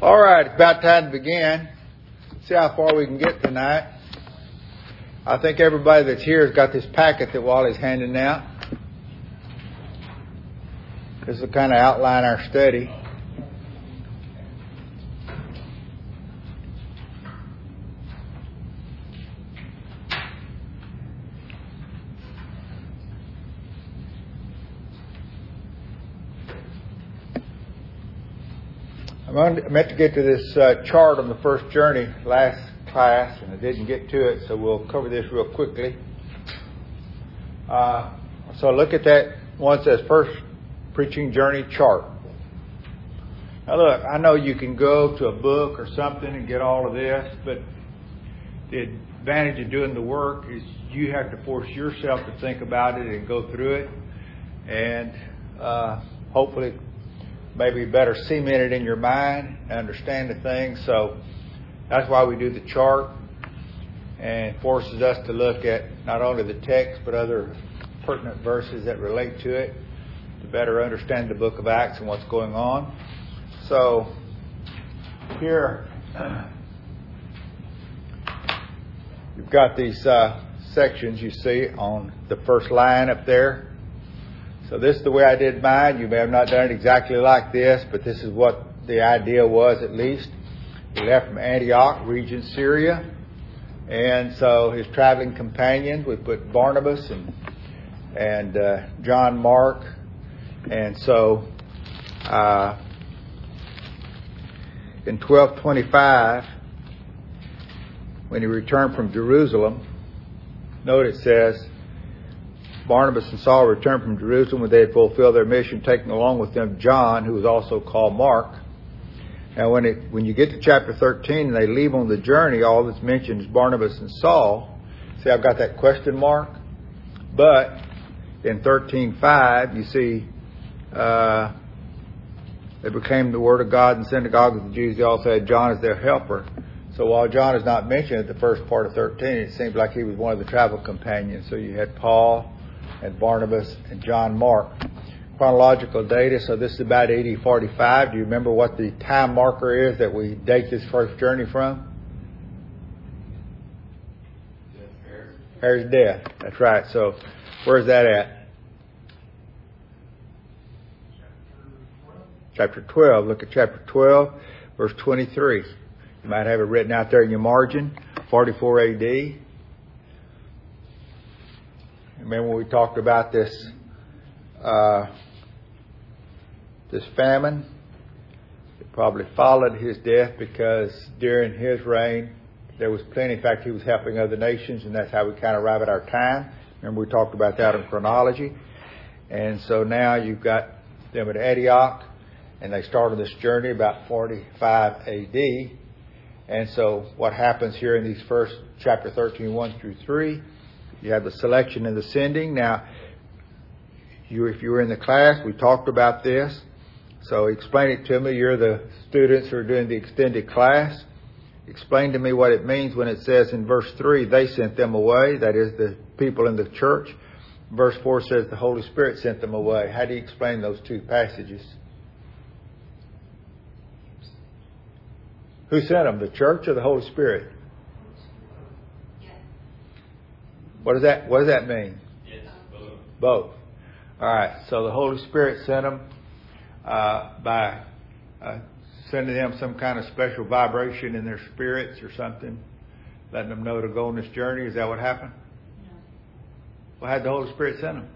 All right, it's about time to begin. See how far we can get tonight. I think everybody that's here has got this packet that Wally's handing out. This will kind of outline our study. I meant to get to this chart on the first journey last class, and I didn't get to it, so we'll cover this real quickly. So look at that one that says First Preaching Journey Chart. Now look, I know you can go to a book or something and get all of this, but the advantage of doing the work is you have to force yourself to think about it and go through it, and hopefully maybe better cement it in your mind and understand the things. So that's why we do the chart, and it forces us to look at not only the text but other pertinent verses that relate to it to better understand the book of Acts and what's going on. So here you've got these sections you see on the first line up there. So this is the way I did mine. You may have not done it exactly like this, but this is what the idea was at least. He left from Antioch, region Syria. And so his traveling companions, we put Barnabas and John Mark. And so in 1225, when he returned from Jerusalem, note it says, Barnabas and Saul returned from Jerusalem when they had fulfilled their mission, taking along with them John, who was also called Mark. Now, when you get to chapter 13 and they leave on the journey, all that's mentioned is Barnabas and Saul. See, I've got that question mark. But in 13:5, you see, they proclaimed the word of God in the synagogue of the Jews. They also had John as their helper. So while John is not mentioned at the first part of 13, it seems like he was one of the travel companions. So you had Paul and Barnabas and John Mark. Chronological data, so this is about AD 45. Do you remember what the time marker is that we date this first journey from? Herod's death. That's right. So where's that at? Chapter 12. Look at chapter 12, verse 23. You might have it written out there in your margin. 44 AD. Remember when we talked about this famine? It probably followed his death because during his reign there was plenty. In fact, he was helping other nations, and that's how we kind of arrive at our time. Remember we talked about that in chronology. And so now you've got them at Antioch, and they started this journey about 45 AD. And so what happens here in these first chapter 13, 1 through 3, you have the selection and the sending. Now, if you were in the class, we talked about this. So explain it to me. You're the students who are doing the extended class. Explain to me what it means when it says in verse 3, they sent them away. That is the people in the church. Verse 4 says the Holy Spirit sent them away. How do you explain those two passages? Who sent them, the church or the Holy Spirit? What does that mean? Yes, both. Both. All right. So the Holy Spirit sent them by sending them some kind of special vibration in their spirits or something, letting them know to go on this journey. Is that what happened? No. Well, how did the Holy Spirit send them?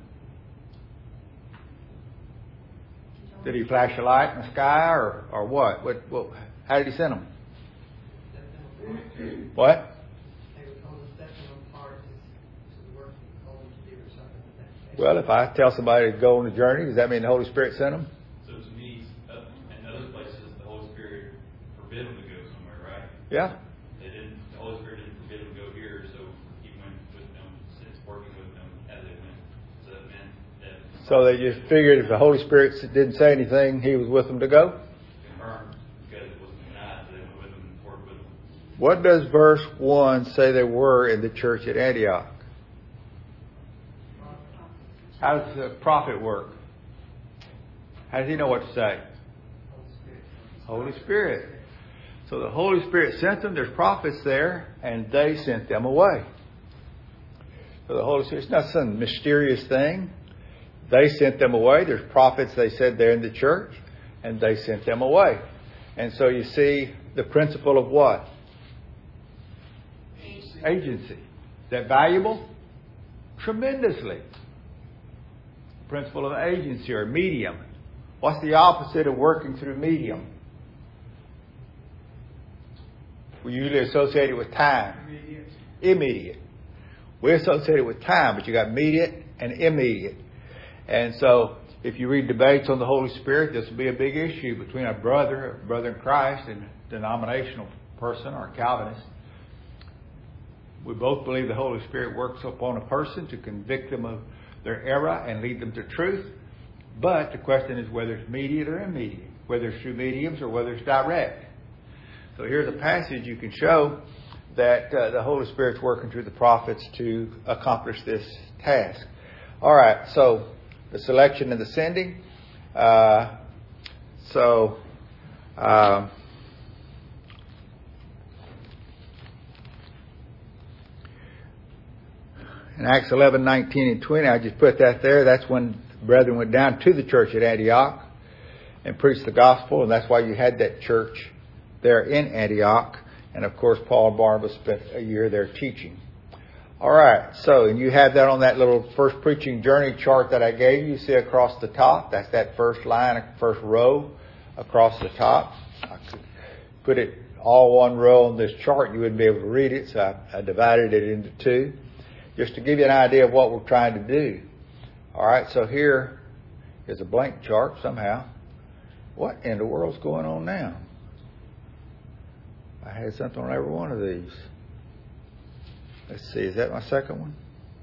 Did he flash a light in the sky or what? What? How did he send them? What? Well, if I tell somebody to go on a journey, does that mean the Holy Spirit sent them? So to me, in other places, the Holy Spirit forbid them to go somewhere, right? Yeah. The Holy Spirit didn't forbid them to go here, so He went with them, since working with them as they went. So that meant that. So they just figured if the Holy Spirit didn't say anything, He was with them to go? Confirmed, because it wasn't denied, so they went with them and worked with them. What does verse 1 say they were in the church at Antioch? How does the prophet work? How does he know what to say? Holy Spirit. So the Holy Spirit sent them. There's prophets there, and they sent them away. So the Holy Spirit's not some mysterious thing. They sent them away. There's prophets, they said, there in the church, and they sent them away. And so you see the principle of what? Agency. Is that valuable? Tremendously. Principle of agency or medium. What's the opposite of working through medium? We usually associate it with time. Immediate. We associate it with time, but you got immediate and immediate. And so, if you read debates on the Holy Spirit, this will be a big issue between a brother in Christ, and a denominational person or a Calvinist. We both believe the Holy Spirit works upon a person to convict them of their error and lead them to truth. But the question is whether it's immediate or immediate, whether it's through mediums or whether it's direct. So here's a passage you can show that the Holy Spirit's working through the prophets to accomplish this task. All right, so the selection and the sending. In Acts 11, 19, and 20, I just put that there. That's when the brethren went down to the church at Antioch and preached the gospel, and that's why you had that church there in Antioch. And of course, Paul and Barnabas spent a year there teaching. All right, so and you have that on that little first preaching journey chart that I gave you. You see across the top, that's that first line, first row across the top. I could put it all one row on this chart. You wouldn't be able to read it, so I divided it into two, just to give you an idea of what we're trying to do. All right, so here is a blank chart somehow. What in the world's going on now? I had something on every one of these. Let's see, is that my second one?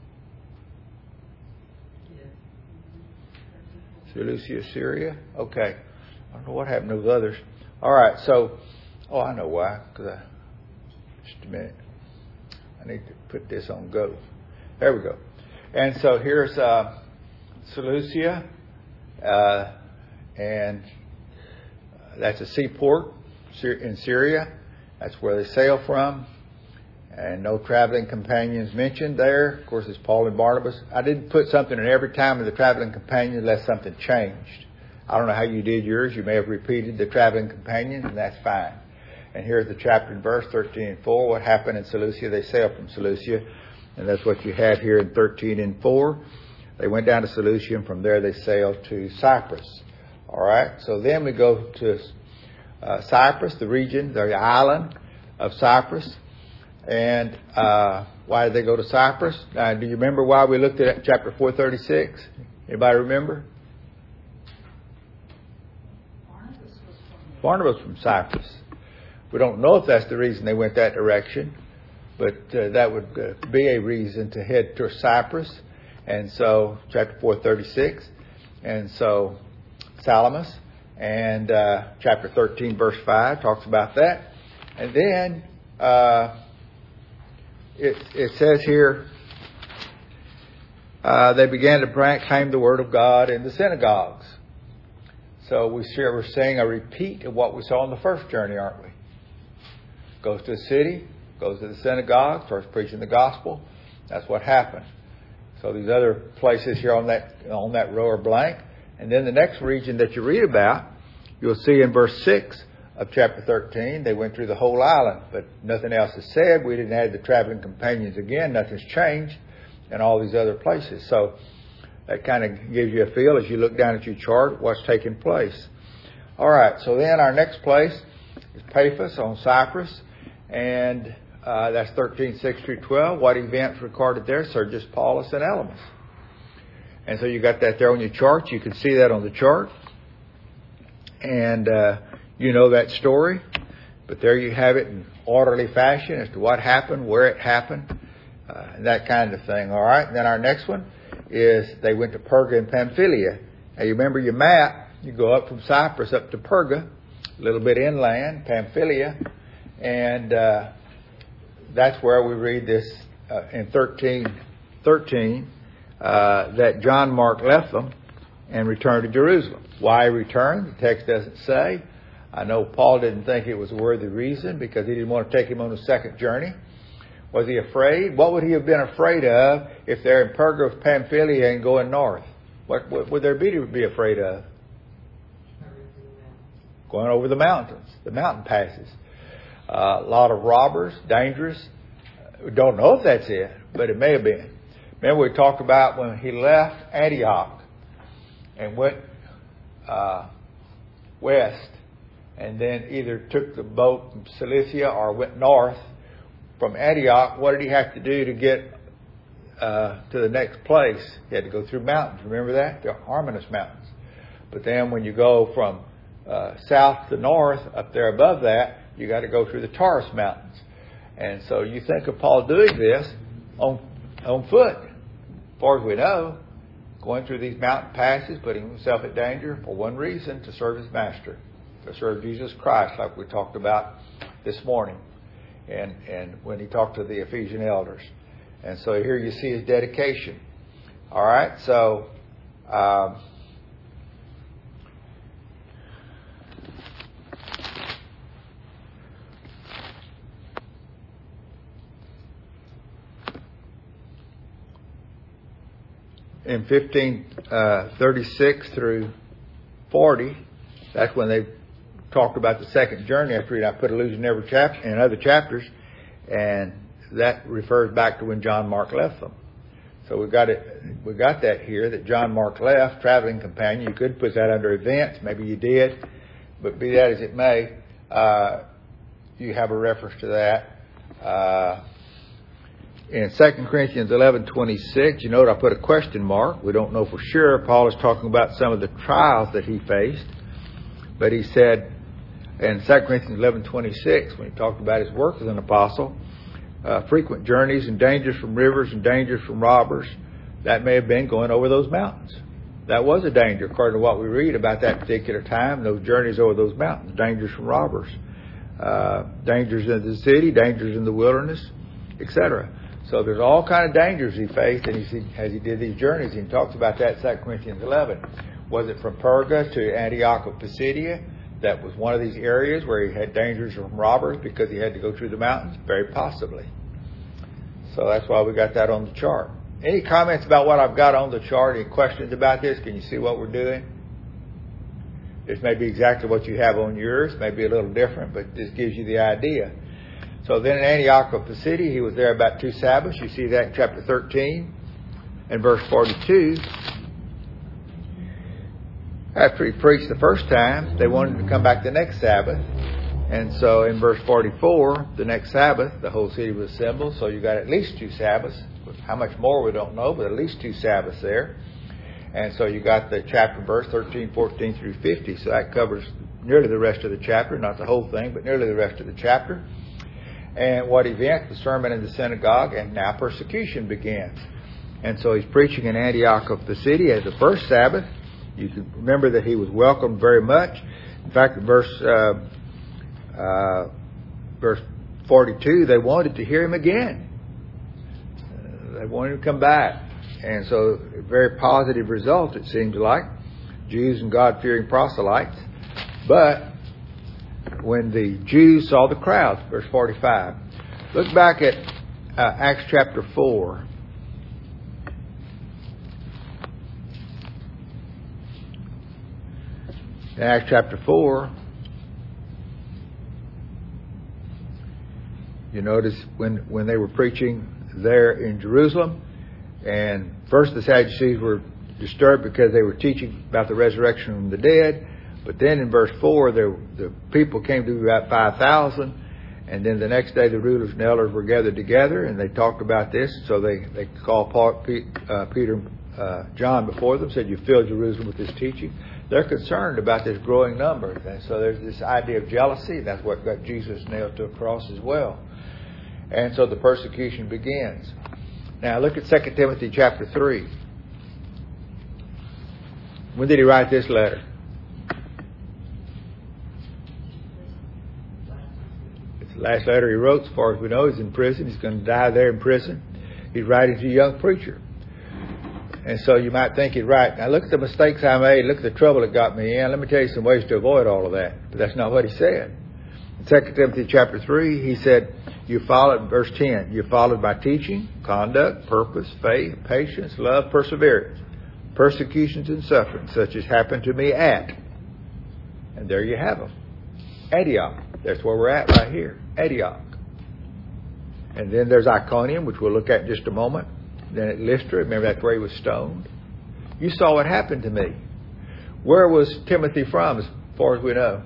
Seleucia, Syria? Okay. I don't know what happened to those others. All right, so, I know why. Just a minute. I need to put this on go. There we go. And so here's Seleucia, and that's a seaport in Syria. That's where they sail from. And no traveling companions mentioned there. Of course, it's Paul and Barnabas. I didn't put something in every time of the traveling companion unless something changed. I don't know how you did yours. You may have repeated the traveling companion, and that's fine. And here's the chapter and verse 13 and 4. What happened in Seleucia? They sailed from Seleucia. And that's what you have here in 13 and 4. They went down to Seleucia, and from there they sailed to Cyprus. All right. So then we go to Cyprus, the region, the island of Cyprus. And why did they go to Cyprus? Do you remember why we looked at chapter 436? Anybody remember? Barnabas from Cyprus. We don't know if that's the reason they went that direction, but that would be a reason to head to Cyprus. And so, chapter 436. And so, Salamis. And chapter 13, verse 5 talks about that. And then it says here, they began to proclaim the word of God in the synagogues. So we're seeing a repeat of what we saw on the first journey, aren't we? Goes to the city, goes to the synagogue, starts preaching the gospel. That's what happened. So these other places here on that row are blank. And then the next region that you read about, you'll see in verse 6 of chapter 13, they went through the whole island, but nothing else is said. We didn't add the traveling companions again. Nothing's changed in all these other places. So that kind of gives you a feel as you look down at your chart what's taking place. All right, so then our next place is Paphos on Cyprus, and that's 13:6 through 12. What events recorded there? Sergius Paulus and Elymas. And so you got that there on your chart. You can see that on the chart. And you know that story. But there you have it in orderly fashion as to what happened, where it happened, and that kind of thing. All right. And then our next one is they went to Perga and Pamphylia. Now you remember your map. You go up from Cyprus up to Perga, a little bit inland, Pamphylia. And that's where we read this in 13:13 that John Mark left them and returned to Jerusalem. Why he returned? The text doesn't say. I know Paul didn't think it was a worthy reason because he didn't want to take him on a second journey. Was he afraid? What would he have been afraid of if they're in Perga of Pamphylia and going north? What would there be to be afraid of? Going over the mountains, the mountain passes. A lot of robbers, dangerous. We don't know if that's it, but it may have been. Remember we talked about when he left Antioch and went west and then either took the boat from Cilicia or went north from Antioch. What did he have to do to get to the next place? He had to go through mountains. Remember that? The Armanus Mountains. But then when you go from south to north, up there above that, you got to go through the Taurus Mountains. And so you think of Paul doing this on foot. As far as we know, going through these mountain passes, putting himself at danger for one reason, to serve his master, to serve Jesus Christ, like we talked about this morning, and when he talked to the Ephesian elders. And so here you see his dedication. All right, so in 1536 through 40, that's when they talked about the second journey after I put allusion in every chapter in other chapters, and that refers back to when John Mark left them. So we got that here, that John Mark left, traveling companion. You could put that under events, maybe you did, but be that as it may, you have a reference to that. In 2 Corinthians 11:26, you note I put a question mark. We don't know for sure. Paul is talking about some of the trials that he faced. But he said in 2 Corinthians 11:26, when he talked about his work as an apostle, frequent journeys and dangers from rivers and dangers from robbers, that may have been going over those mountains. That was a danger, according to what we read about that particular time, those journeys over those mountains, dangers from robbers, dangers in the city, dangers in the wilderness, etc. So there's all kind of dangers he faced as he did these journeys. He talks about that in 2 Corinthians 11. Was it from Perga to Antioch of Pisidia? That was one of these areas where he had dangers from robbers because he had to go through the mountains? Very possibly. So that's why we got that on the chart. Any comments about what I've got on the chart? Any questions about this? Can you see what we're doing? This may be exactly what you have on yours. May be a little different, but this gives you the idea. So then in Antioch of Pisidia, he was there about 2 Sabbaths. You see that in chapter 13 and verse 42. After he preached the first time, they wanted to come back the next Sabbath. And so in verse 44, the next Sabbath, the whole city was assembled. So you got at least 2 Sabbaths. How much more we don't know, but at least 2 Sabbaths there. And so you got the chapter verse 13, 14 through 50. So that covers nearly the rest of the chapter. Not the whole thing, but nearly the rest of the chapter. And what event? The sermon in the synagogue, and now persecution begins. And so he's preaching in Antioch of Pisidia as the first Sabbath. You can remember that he was welcomed very much. In fact, verse 42, they wanted to hear him again. They wanted him to come back. And so a very positive result, it seems like. Jews and God-fearing proselytes. But when the Jews saw the crowds, verse 45. Look back at Acts chapter 4. In Acts chapter 4, you notice when they were preaching there in Jerusalem, and first the Sadducees were disturbed because they were teaching about the resurrection from the dead. But then in verse 4, the people came to about 5,000. And then the next day the rulers and elders were gathered together and they talked about this. So they called Peter and John before them, said, "You filled Jerusalem with this teaching." They're concerned about this growing number. And so there's this idea of jealousy. That's what got Jesus nailed to a cross as well. And so the persecution begins. Now look at 2 Timothy chapter 3. When did he write this letter? It's the last letter he wrote, as far as we know. He's in prison. He's going to die there in prison. He's writing to a young preacher. And so you might think he's right. Now look at the mistakes I made. Look at the trouble it got me in. Let me tell you some ways to avoid all of that. But that's not what he said. In 2 Timothy chapter 3, he said, you followed, verse 10, you followed my teaching, conduct, purpose, faith, patience, love, perseverance, persecutions and sufferings, such as happened to me at. And there you have them. Antioch. That's where we're at right here. Antioch. And then there's Iconium, which we'll look at in just a moment. Then at Lystra, remember that's where he was stoned. You saw what happened to me. Where was Timothy from, as far as we know?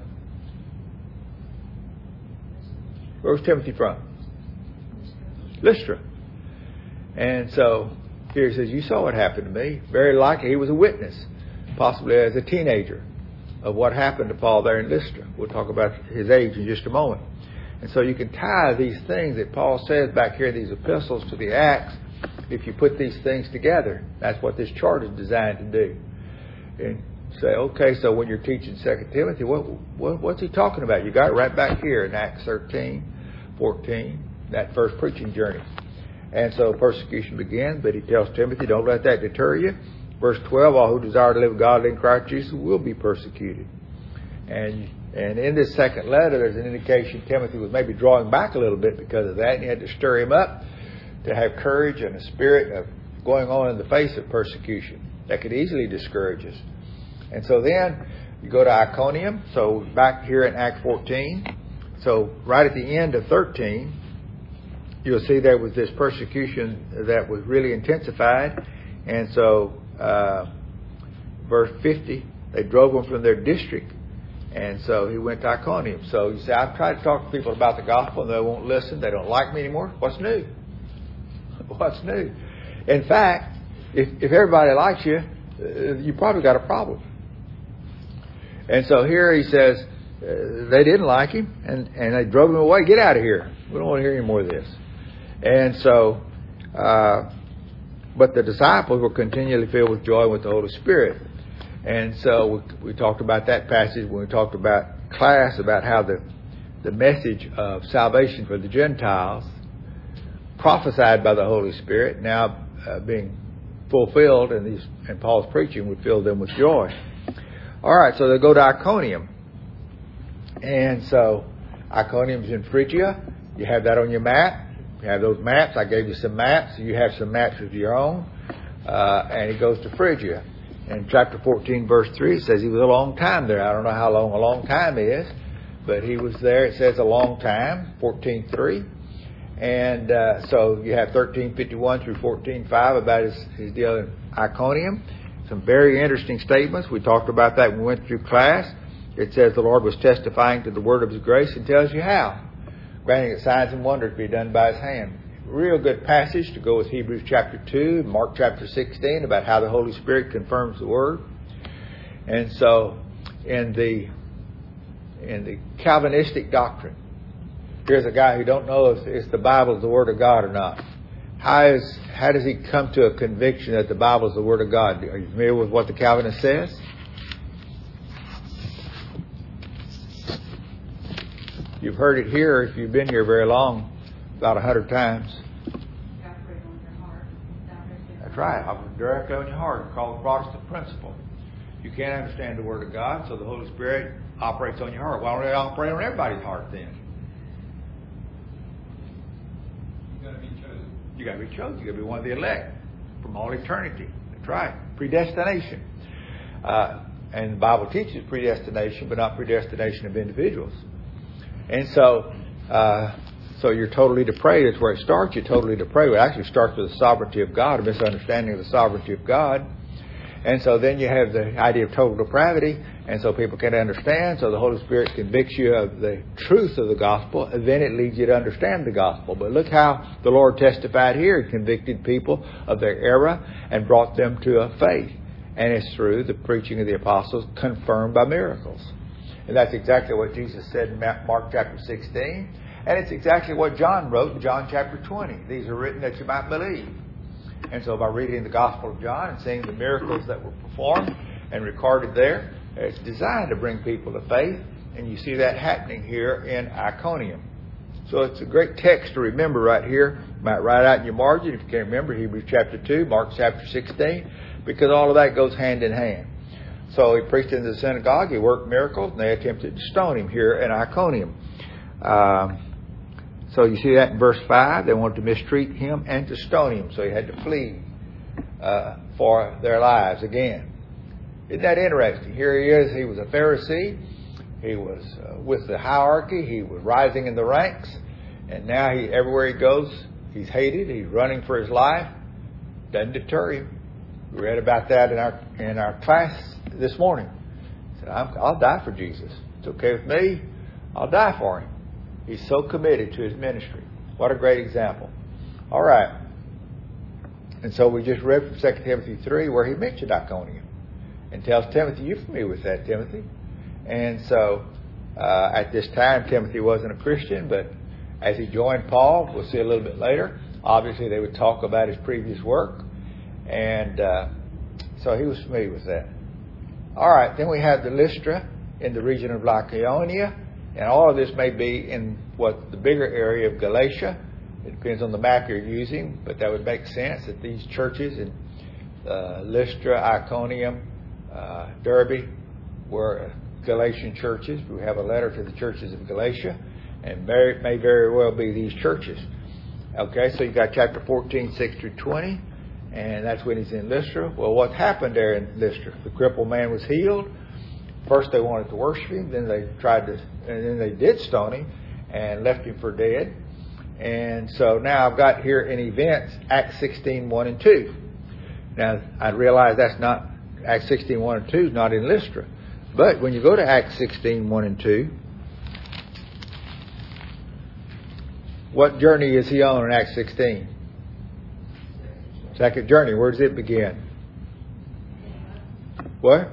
Where was Timothy from? Lystra. And so here he says, you saw what happened to me. Very likely he was a witness, possibly as a teenager, of what happened to Paul there in Lystra. We'll talk about his age in just a moment. And so you can tie these things that Paul says back here in these epistles to the Acts. If you put these things together, that's what this chart is designed to do. And say, okay, so when you're teaching 2 Timothy, what's he talking about? You got it right back here in Acts 13, 14, that first preaching journey. And so persecution began, but he tells Timothy, don't let that deter you. Verse 12, all who desire to live godly in Christ Jesus will be persecuted. And in this second letter, there's an indication Timothy was maybe drawing back a little bit because of that, and he had to stir him up to have courage and a spirit of going on in the face of persecution that could easily discourage us. And so then you go to Iconium. So back here in Acts 14. So right at the end of 13, you'll see there was this persecution that was really intensified. And so verse 50, they drove him from their district. And so he went to Iconium. So you say, I've tried to talk to people about the gospel and they won't listen. They don't like me anymore. What's new? What's new? In fact, if everybody likes you, you probably got a problem. And so here he says they didn't like him and they drove him away. Get out of here. We don't want to hear any more of this. And so, but the disciples were continually filled with joy with the Holy Spirit. And so we talked about that passage when we talked about class, about how the message of salvation for the Gentiles, prophesied by the Holy Spirit, now being fulfilled, and Paul's preaching would fill them with joy. All right, so they go to Iconium. And so Iconium's in Phrygia. You have that on your map. You have those maps. I gave you some maps. You have some maps of your own. And he goes to Phrygia. In chapter 14, verse 3, it says he was a long time there. I don't know how long a long time is, but he was there. It says a long time, 14:3. And so you have 13:51 through 14:5 about his deal in Iconium. Some very interesting statements. We talked about that when we went through class. It says the Lord was testifying to the word of his grace and tells you how. Granting that signs and wonders be done by his hand. Real good passage to go with Hebrews chapter 2, Mark chapter 16 about how the Holy Spirit confirms the word. And so in the Calvinistic doctrine, here's a guy who don't know if the Bible is the Word of God or not. How does he come to a conviction that the Bible is the Word of God? Are you familiar with what the Calvinist says? You've heard it here, if you've been here very long, about 100 times. That's right. Operate directly on your heart. It's called the Protestant principle. You can't understand the Word of God, so the Holy Spirit operates on your heart. Why don't it operate on everybody's heart then? You got to be chosen. You got to be one of the elect from all eternity. That's right. Predestination. And the Bible teaches predestination, but not predestination of individuals. And so you're totally depraved. That's where it starts. You're totally depraved. It actually starts with the sovereignty of God, a misunderstanding of the sovereignty of God. And so then you have the idea of total depravity, and so people can't understand. So the Holy Spirit convicts you of the truth of the gospel, and then it leads you to understand the gospel. But look how the Lord testified here. He convicted people of their error and brought them to a faith. And it's through the preaching of the apostles, confirmed by miracles. And that's exactly what Jesus said in Mark chapter 16. And it's exactly what John wrote in John chapter 20. These are written that you might believe. And so by reading the Gospel of John and seeing the miracles that were performed and recorded there, it's designed to bring people to faith. And you see that happening here in Iconium. So it's a great text to remember right here. You might write out in your margin if you can't remember. Hebrews chapter 2, Mark chapter 16, because all of that goes hand in hand. So he preached in the synagogue, he worked miracles, and they attempted to stone him here in Iconium. So you see that in verse 5. They wanted to mistreat him and to stone him, so he had to flee for their lives again. Isn't that interesting? Here he is. He was a Pharisee. He was with the hierarchy. He was rising in the ranks. And now everywhere he goes, he's hated. He's running for his life. Doesn't deter him. We read about that in our class this morning. He said, I'll die for Jesus. It's okay with me. I'll die for him. He's so committed to his ministry. What a great example. All right. And so we just read from 2 Timothy 3 where he mentioned Iconium and tells Timothy, you're familiar with that, Timothy. And so at this time, Timothy wasn't a Christian, but as he joined Paul, we'll see a little bit later, obviously they would talk about his previous work. And so he was familiar with that. All right, then we have the Lystra in the region of Lycaonia. And all of this may be in what the bigger area of Galatia. It depends on the map you're using, but that would make sense that these churches in Lystra, Iconium, Derbe were Galatian churches. We have a letter to the churches of Galatia, and may very well be these churches. Okay, so you got chapter 14, 6 through 20, and that's when he's in Lystra. Well, what happened there in Lystra? The crippled man was healed. First they wanted to worship him, then they did stone him and left him for dead. And so now I've got here in events Acts 16, 1 and 2. Now I realize that's not Acts 16, 1 and 2 is not in Lystra. But when you go to Acts 16, 1 and 2, what journey is he on in Acts 16? Second journey. Where does it begin? What?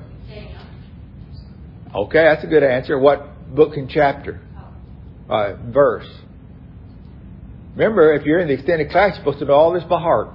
Okay, that's a good answer. What book and chapter? Verse. Remember, if you're in the extended class, you're supposed to know all this by heart.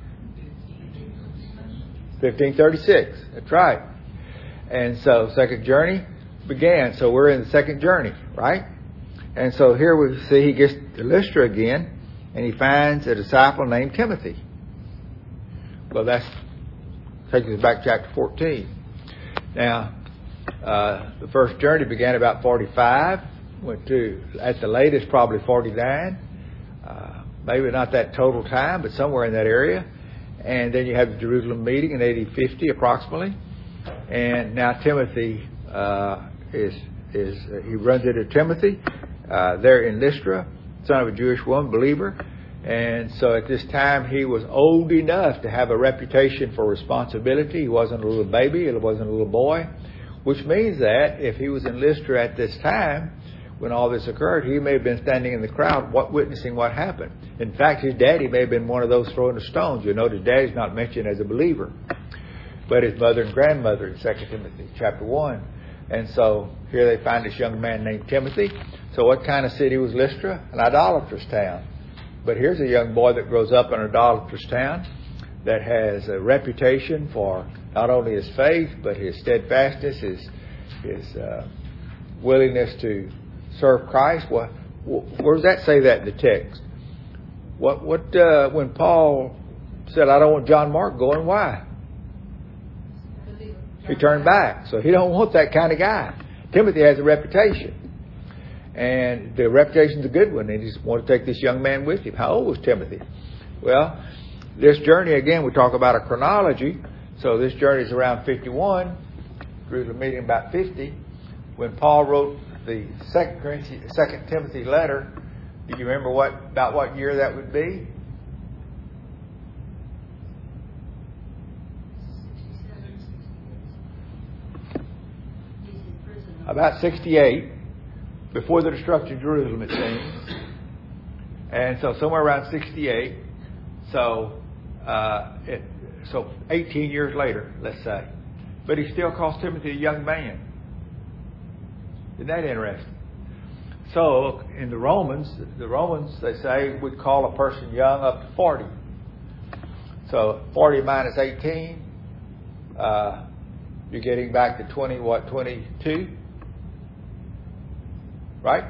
1536. That's right. And so, second journey began. So we're in the second journey, right? And so here we see he gets to Lystra again, and he finds a disciple named Timothy. Well, that's takes us back to chapter 14. Now, the first journey began about 45, went to, at the latest, probably 49. Maybe not that total time, but somewhere in that area. And then you have the Jerusalem meeting in AD 50 approximately. And now Timothy he runs into Timothy there in Lystra, son of a Jewish woman, believer. And so at this time he was old enough to have a reputation for responsibility. He wasn't a little baby, he wasn't a little boy. Which means that if he was in Lystra at this time, when all this occurred, he may have been standing in the crowd witnessing what happened. In fact, his daddy may have been one of those throwing the stones. You know, his daddy's not mentioned as a believer, but his mother and grandmother in 2 Timothy chapter 1. And so here they find this young man named Timothy. So what kind of city was Lystra? An idolatrous town. But here's a young boy that grows up in an idolatrous town that has a reputation for not only his faith, but his steadfastness, his willingness to serve Christ. Where does that say that in the text? When Paul said, I don't want John Mark going, why? He turned back. So he don't want that kind of guy. Timothy has a reputation. And the reputation's a good one. And he just wanted to take this young man with him. How old was Timothy? Well, this journey, again, we talk about a chronology. So this journey is around 51. Jerusalem meeting about 50. When Paul wrote the 2 Timothy letter, do you remember about what year that would be? About 68, before the destruction of Jerusalem, it seems. And so somewhere around 68. So 18 years later, let's say. But he still calls Timothy a young man. Isn't that interesting? So in the Romans, they say, would call a person young up to 40. So 40 minus 18, you're getting back to 22? Right?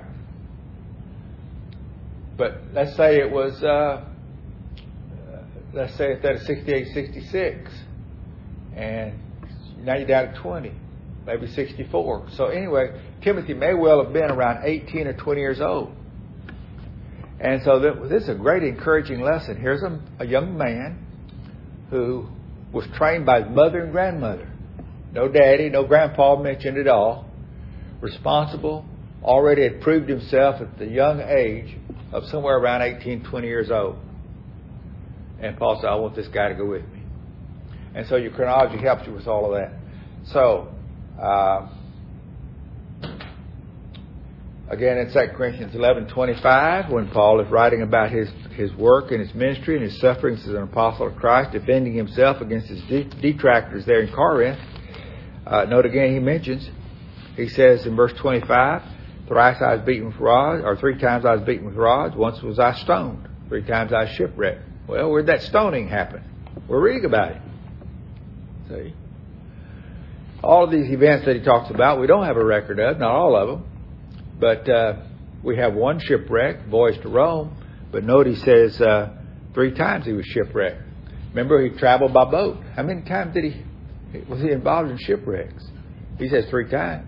But let's say it was, let's say instead of 68, 66. And now you're down to 20, maybe 64. So anyway, Timothy may well have been around 18 or 20 years old. And so this is a great encouraging lesson. Here's a young man who was trained by his mother and grandmother. No daddy, no grandpa mentioned at all. Responsible, already had proved himself at the young age of somewhere around 18, 20 years old. And Paul said, I want this guy to go with me. And so your chronology helps you with all of that. So, again, in 2 Corinthians 11:25, when Paul is writing about his work and his ministry and his sufferings as an apostle of Christ, defending himself against his detractors there in Corinth, note again he mentions, he says in verse 25, thrice I was beaten with rods, or 3 times I was beaten with rods, once was I stoned, 3 times I was shipwrecked. Well, where'd that stoning happen? We're reading about it. See? All of these events that he talks about, we don't have a record of, not all of them. But we have one shipwreck, voyage to Rome. But note he says 3 times he was shipwrecked. Remember, he traveled by boat. How many times was he involved in shipwrecks? He says 3 times.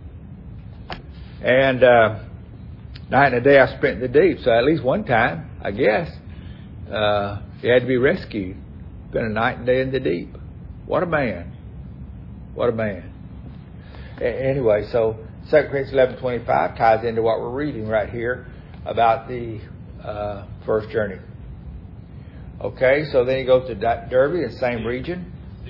And night and a day I spent in the deep. So at least one time, I guess, he had to be rescued. Spent a night and day in the deep. What a man. What a man. Anyway, so 2 Corinthians 11:25 ties into what we're reading right here about the first journey. Okay, so then he goes to Derbe, the same region.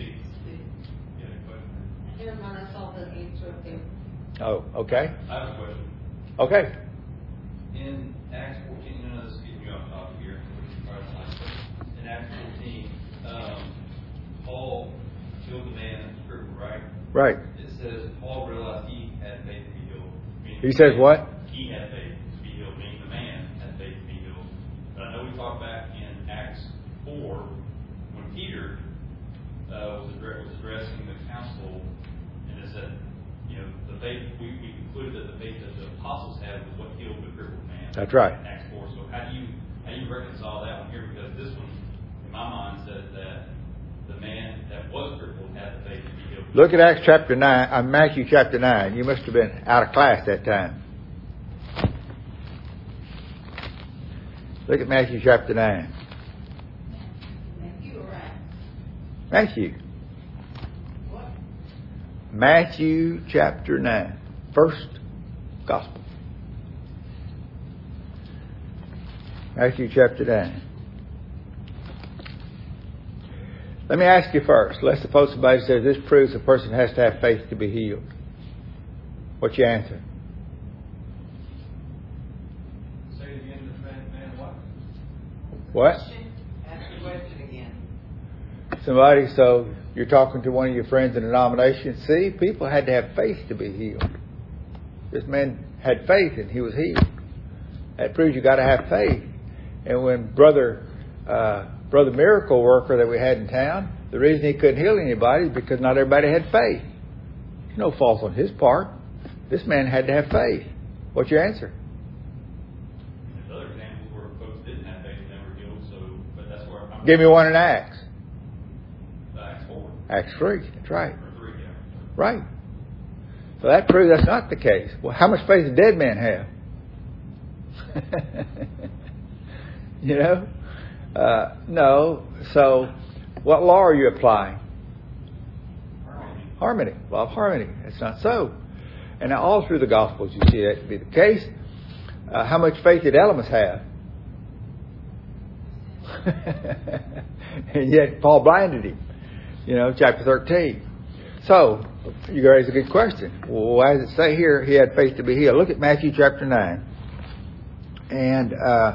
Oh, okay. I have a question. Okay. In Acts 14, this is getting you off topic here. In Acts 14, Paul killed the man that was crippled, right? Right. It says Paul realized he had faith to be healed. He says what? He had faith to be healed, meaning the man had faith to be healed. But I know we talked back in Acts 4 when Peter was addressing the council, and it said, the faith, we concluded that the faith that the apostles had was what healed the crippled man. That's right. In Acts 4. So how do you reconcile that one here? Because this one, in my mind, says that the man that was crippled had the faith to be healed. Look at Acts chapter 9, Matthew chapter 9. You must have been out of class that time. Look at Matthew chapter 9. Matthew or Acts? Matthew. What? Matthew chapter 9. First gospel. Matthew chapter 9. Let me ask you first. Let's suppose somebody says this proves a person has to have faith to be healed. What's your answer? Say it again, the man what? What? Ask the question again. Somebody, so you're talking to one of your friends in a denomination. See, people had to have faith to be healed. This man had faith and he was healed. That proves you got to have faith. And when brother miracle worker that we had in town, the reason he couldn't heal anybody is because not everybody had faith. There's no fault on his part. This man had to have faith. What's your answer? There's other examples where folks didn't have faith and they were healed. But that's where I'm. Give me one in Acts. Acts 4. Acts 3. That's right. Or 3, yeah. Right. So that proves that's not the case. Well, how much faith did dead men have? No. So, what law are you applying? Harmony. Law of harmony. That's not so. And now all through the Gospels you see that to be the case. How much faith did Elymas have? And yet Paul blinded him. Chapter 13. So, you raise a good question. Well, why does it say here he had faith to be healed? Look at Matthew chapter 9. And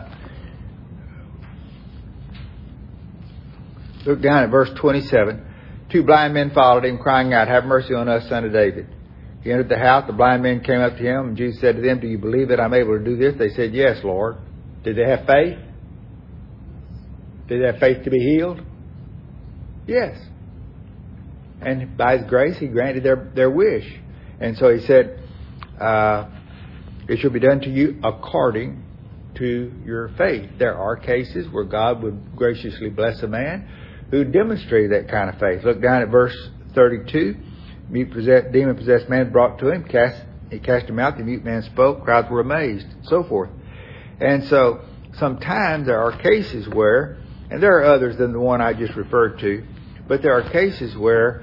look down at verse 27. 2 blind men followed him, crying out, "Have mercy on us, son of David." He entered the house. The blind men came up to him, and Jesus said to them, "Do you believe that I'm able to do this?" They said, "Yes, Lord." Did they have faith? Did they have faith to be healed? Yes. And by His grace, He granted their wish. And so He said, "It shall be done to you according to your faith." There are cases where God would graciously bless a man who demonstrated that kind of faith. Look down at verse 32. Demon-possessed man brought to him. He cast him out. The mute man spoke. Crowds were amazed, and so forth. And so sometimes there are cases where, and there are others than the one I just referred to, but there are cases where,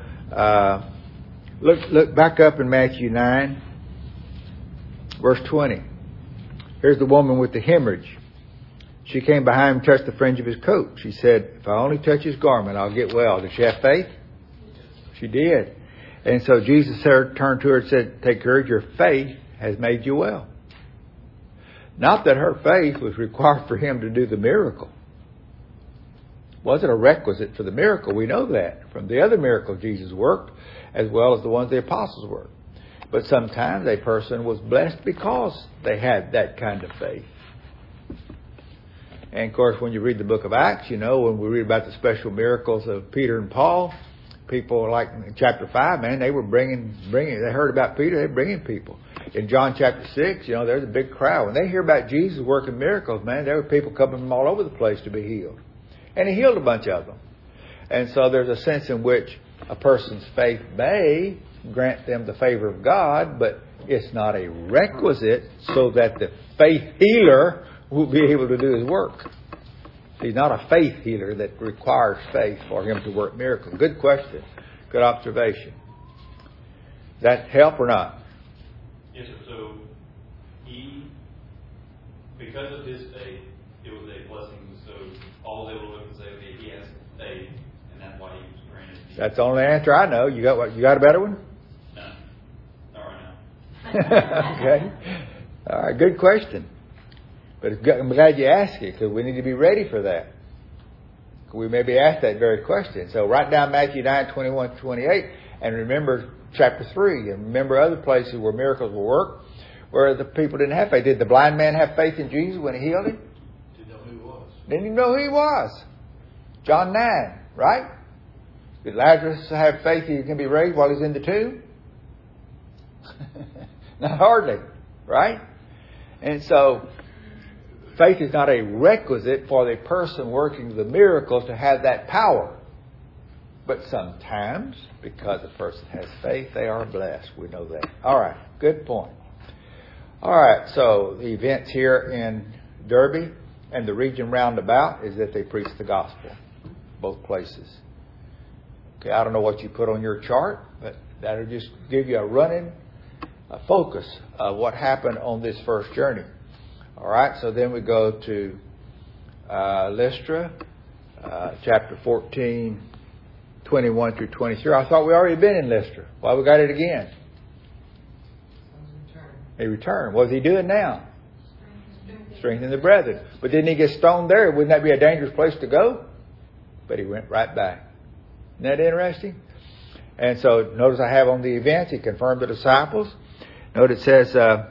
look back up in Matthew 9, verse 20. Here's the woman with the hemorrhage. She came behind him and touched the fringe of his coat. She said, if I only touch his garment, I'll get well. Did she have faith? She did. And so Jesus turned to her and said, take courage, your faith has made you well. Not that her faith was required for him to do the miracle. It wasn't a requisite for the miracle. We know that from the other miracles Jesus worked, as well as the ones the apostles worked. But sometimes a person was blessed because they had that kind of faith. And of course, when you read the book of Acts, you know, when we read about the special miracles of Peter and Paul, people like in chapter 5, man, they were bringing, they heard about Peter, they were bringing people. In John chapter 6, you know, there's a big crowd. When they hear about Jesus working miracles, man, there were people coming from all over the place to be healed. And he healed a bunch of them. And so there's a sense in which a person's faith may grant them the favor of God, but it's not a requisite so that the faith healer will be able to do his work. He's not a faith healer that requires faith for him to work miracles. Good question. Good observation. Does that help or not? Yes, sir. So because of his faith, it was a blessing. So all they were looking to say, okay, he has faith, and that's why he was granted. That's the only answer I know. You got a better one? No. Not right now. Okay. All right. Good question. But I'm glad you asked it, because we need to be ready for that. We may be asked that very question. So write down Matthew 9, 21 to 28, and remember chapter 3, and remember other places where miracles will work, where the people didn't have faith. Did the blind man have faith in Jesus when he healed him? Didn't know who he was. Didn't even know who he was. John 9, right? Did Lazarus have faith he can be raised while he's in the tomb? Not hardly, right? And so faith is not a requisite for the person working the miracles to have that power. But sometimes, because a person has faith, they are blessed. We know that. All right. Good point. All right. So the events here in Derby and the region round about is that they preach the gospel. Both places. Okay. I don't know what you put on your chart, but that'll just give you a focus of what happened on this first journey. All right, so then we go to Lystra, chapter 14, 21 through 23. I thought we already been in Lystra. Why we got it again? He returned. What is he doing now? Strengthening the brethren. But didn't he get stoned there? Wouldn't that be a dangerous place to go? But he went right back. Isn't that interesting? And so notice I have on the events, he confirmed the disciples. Note it says,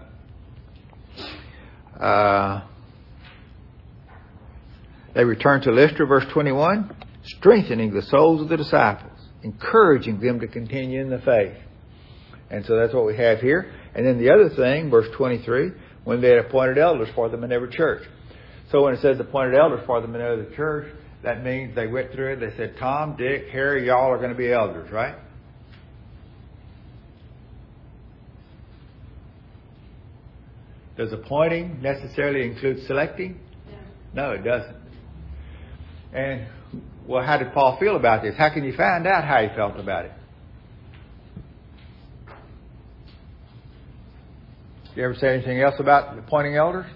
they returned to Lystra, verse 21, strengthening the souls of the disciples, encouraging them to continue in the faith. And so that's what we have here. And then the other thing, verse 23, when they had appointed elders for them in every church. So when it says appointed elders for them in every church, that means they went through it. They said, Tom, Dick, Harry, y'all are going to be elders, right? Does appointing necessarily include selecting? No, it doesn't. And, well, how did Paul feel about this? How can you find out how he felt about it? You ever say anything else about appointing elders?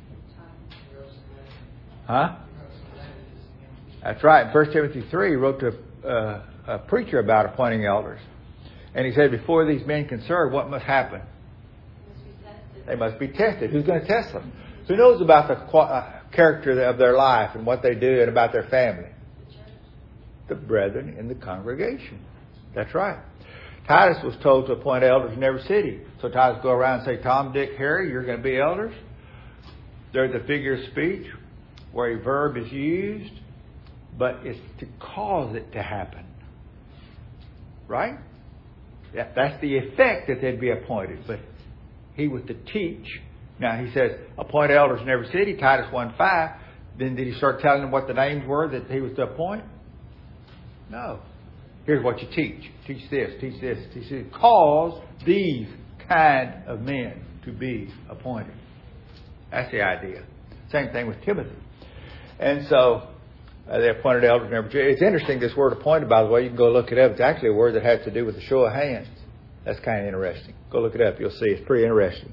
Huh? That's right. In 1 Timothy 3, he wrote to a preacher about appointing elders. And he said, before these men can serve, what must happen? They must be tested. Who's going to test them? Who knows about the character of their life and what they do and about their family? The brethren in the congregation. That's right. Titus was told to appoint elders in every city. So Titus go around and say, Tom, Dick, Harry, you're going to be elders. There's a figure of speech where a verb is used, but it's to cause it to happen. Right? That's the effect that they'd be appointed. But he was to teach. Now he says, appoint elders in every city, Titus 1:5. Then did he start telling them what the names were that he was to appoint? No. Here's what you teach. Teach this, teach this, teach this. Cause these kind of men to be appointed. That's the idea. Same thing with Timothy. And so they appointed elders. It's interesting, this word appointed, by the way. You can go look it up. It's actually a word that has to do with the show of hands. That's kind of interesting. Go look it up. You'll see. It's pretty interesting.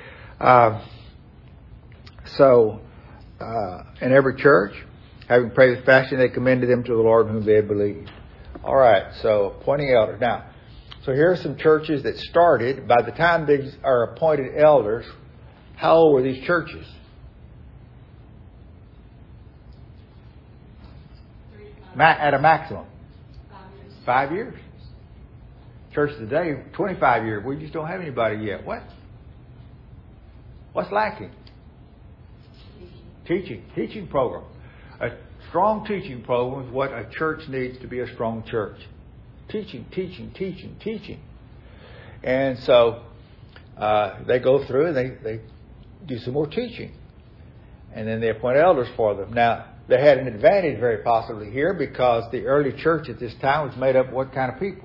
In every church, having prayed with fasting, they commended them to the Lord in whom they had believed. All right, so appointing elders. Now, so here are some churches that started. By the time these are appointed elders, how old were these churches? At a maximum. 5 years. Churches today, 25 years. We just don't have anybody yet. What? What's lacking? Teaching program. A strong teaching program is what a church needs to be a strong church. Teaching. And so they go through and they do some more teaching. And then they appoint elders for them. Now, they had an advantage very possibly here because the early church at this time was made up of what kind of people?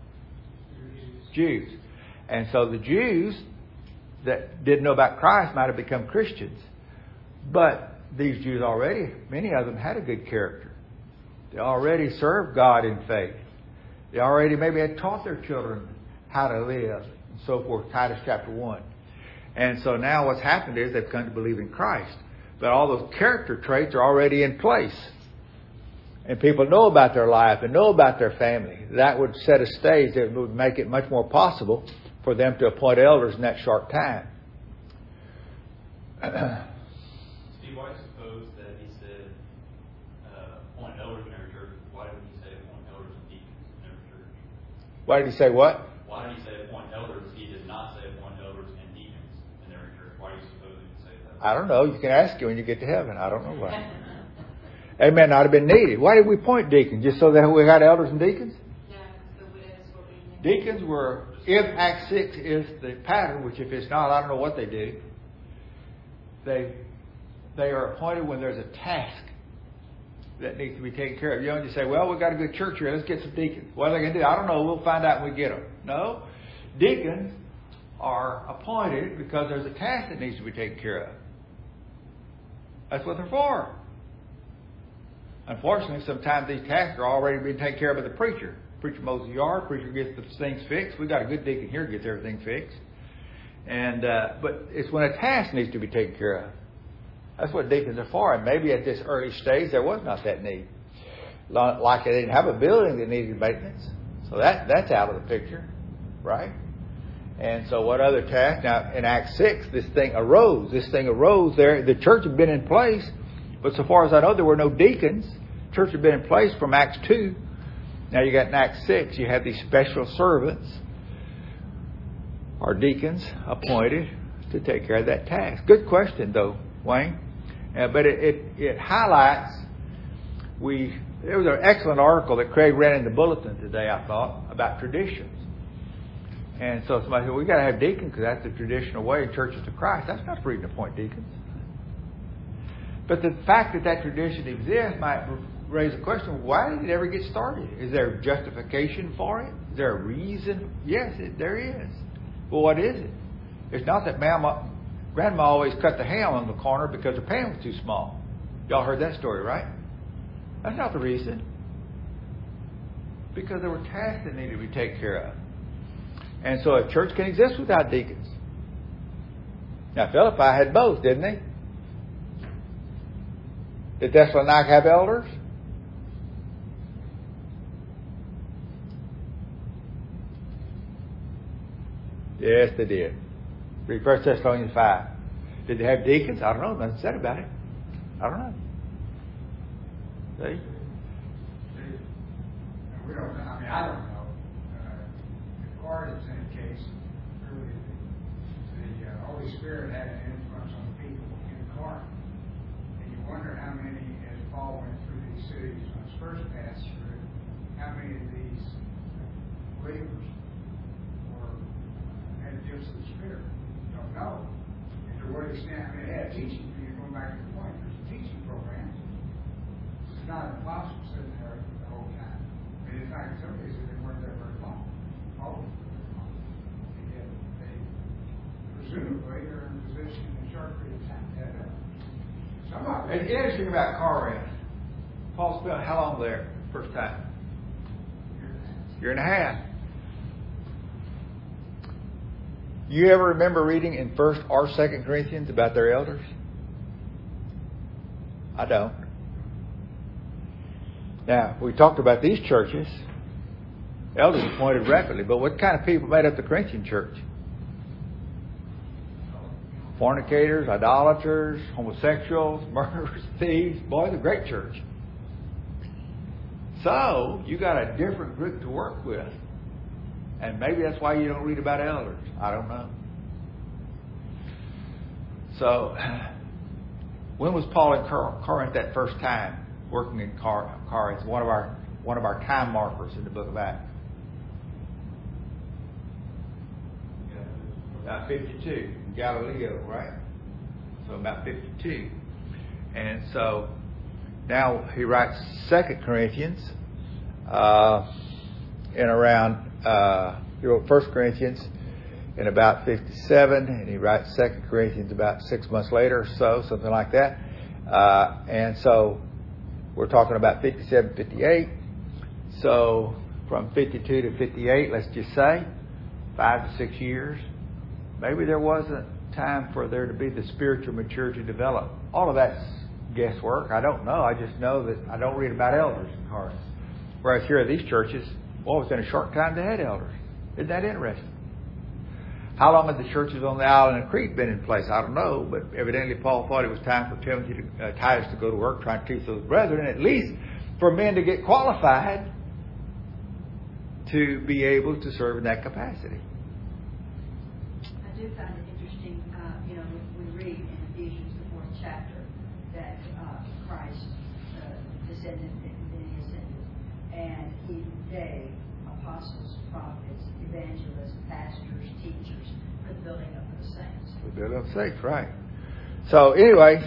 Jews. And so the Jews that didn't know about Christ might have become Christians. But these Jews already, many of them had a good character. They already served God in faith. They already maybe had taught their children how to live and so forth. Titus chapter 1. And so now what's happened is they've come to believe in Christ. But all those character traits are already in place. And people know about their life and know about their family. That would set a stage that would make it much more possible for them to appoint elders in that short time. Steve, why suppose that he said appoint elders in every church? Why didn't he say appoint elders and deacons in every church? Why did he say what? Why did he say appoint elders? He did not say appoint elders and deacons in every church. Why do you suppose he would say that? I don't know. You can ask him when you get to heaven. I don't know why. They may not have been needed. Why did we appoint deacons? Just so that we got elders and deacons? No, the widows were being... Deacons were, if Acts 6 is the pattern, which if it's not, I don't know what they do. They are appointed when there's a task that needs to be taken care of. You don't just say, well, we've got a good church here. Let's get some deacons. What are they going to do? I don't know. We'll find out when we get them. No. Deacons are appointed because there's a task that needs to be taken care of. That's what they're for. Unfortunately, sometimes these tasks are already being taken care of by the preacher. Preacher mows the yard. Preacher gets the things fixed. We've got a good deacon here who gets everything fixed. And but it's when a task needs to be taken care of. That's what deacons are for. And maybe at this early stage there was not that need. Like they didn't have a building that needed maintenance. So that's out of the picture, right? And so what other task? Now in Acts 6, this thing arose. There. The church had been in place. But so far as I know, there were no deacons. Church had been in place from Acts 2. Now you got in Acts 6, you have these special servants or deacons appointed to take care of that task. Good question, though, Wayne. But it highlights. There was an excellent article that Craig ran in the bulletin today, I thought, about traditions. And so somebody said, we got to have deacons because that's the traditional way in churches of Christ. That's not free to appoint deacons. But the fact that tradition exists might raise a question, why did it ever get started? Is there justification for it? Is there a reason? Yes, there is. Well, what is it? It's not that Grandma always cut the ham on the corner because her pan was too small. Y'all heard that story, right? That's not the reason. Because there were tasks that needed to be taken care of. And so a church can exist without deacons. Now, Philippi had both, didn't they? Did Thessalonica have elders? Yes, they did. Read 1 Thessalonians 5. Did they have deacons? I don't know. Nothing said about it. I don't know. See? We don't know. I don't know. If Corinth's in the case, really, the Holy Spirit had an influence on the people in Corinth. And you wonder how many, as Paul went through these cities on his first pass through, how many of these believers had gifts of the Spirit. You don't know. And to what extent, they had teaching. You're going back to the point. There's a teaching program. It's not impossible sitting there the whole time. in fact, some cases they weren't there very long. All of them were very long. And yet they presumably are in position in a short period of time to have it. Some of them. It's interesting about Corinth. Paul spent how long there first time? Year and a half. You ever remember reading in 1st or 2nd Corinthians about their elders? I don't. Now, we talked about these churches. Elders appointed rapidly, but what kind of people made up the Corinthian church? Fornicators, idolaters, homosexuals, murderers, thieves. Boy, the great church. So, you got a different group to work with. And maybe that's why you don't read about elders. I don't know. So, when was Paul in Corinth that first time working in Corinth? One of our time markers in the book of Acts. About 52, Galileo, right? So about 52. And so now he writes 2 Corinthians in around, he wrote 1 Corinthians in about 57, and he writes 2 Corinthians about 6 months later or so, something like that. And so we're talking about 57, 58. So from 52 to 58, let's just say, 5 to 6 years. Maybe there wasn't time for there to be the spiritual maturity developed. All of that's guesswork. I don't know. I just know that I don't read about elders in Corinth. Whereas here at these churches, well, within a short time they had elders. Isn't that interesting? How long had the churches on the island of Crete been in place? I don't know, but evidently Paul thought it was time for Titus to go to work trying to teach those brethren, at least for men to get qualified to be able to serve in that capacity. I do find it interesting, we read in Ephesians, the 4th chapter, that Christ descended and then he ascended. And he gave apostles, prophets, evangelists, pastors, teachers, for the building up of the saints. For the building of the saints, right. So anyway,